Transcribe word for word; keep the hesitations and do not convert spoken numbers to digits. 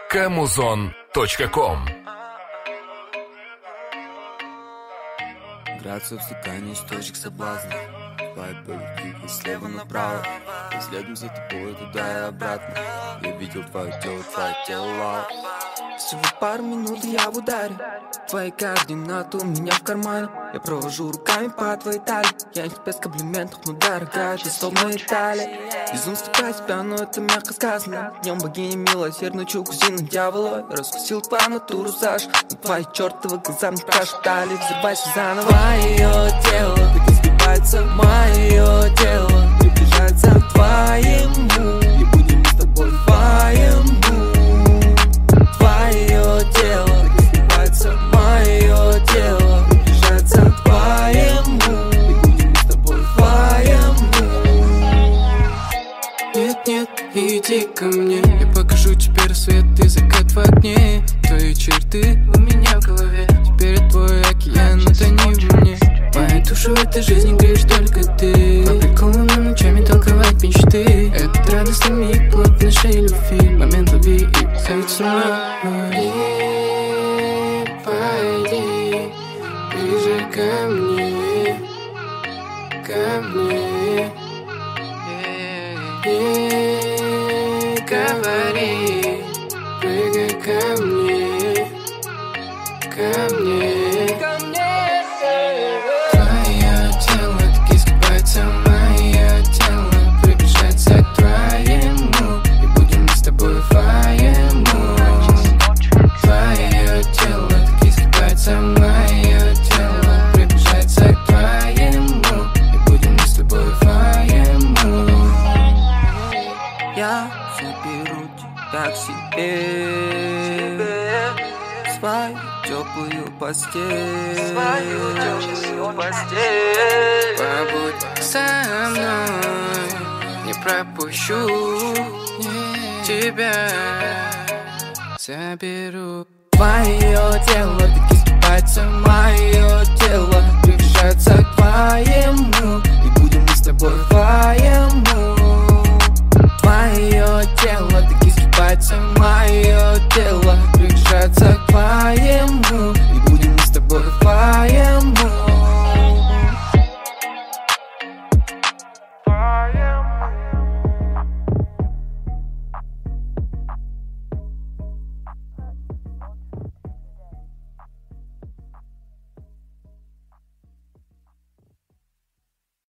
камузон точка ком. Грация в стакане из точек соблазна. Вайп двигай слева направо. И следом за тобой туда и обратно. Я видел твое тело, твое тело. Всего пару минут и я в ударе. Твои координаты у меня в кармане. Я провожу руками по твоей талии. Я не без комплиментов, но дорогая, ты словно Италия. Безумство про тебя, но это мягко сказано. Днем богиня милосердную кузину дьявола. Я раскусил твою натуру, Саша. Но твои чертовы глаза мне прошептали: взрывайся заново. Твое тело так избивается, мое тело приближается к твоему. И будем с тобой вдвоем. Твое тело так избивается, мое тело приближается к твоему. И будем с тобой вдвоем. Нет, нет, иди ко мне. Я покажу тебе рассвет и закат в окне. Твои черты у меня в голове. Теперь твой океан, но тони в мне. Мою душу в этой жизни греешь только ты. По приколу нам ночами толковать мечты. Этот радостный миг, плод нашей любви. Момент лови и будь со мной. Пойди ближе ко мне, ко мне. Не говори, прыгай ко мне, ко мне, ко мне. Твое тело так изгибается, мое тело приближается к твоему. И будем мы с тобой вдвоем. Твое тело так изгибается, мое тело приближается к твоему. И будем мы с тобой вдвоем. Я заберу тебя к себе, свою теплую постель, свою теплую постель. Побудь со мной, не пропущу тебя, заберу. Твое тело так изгибается, мое тело приближается к твоему. И будем мы с тобой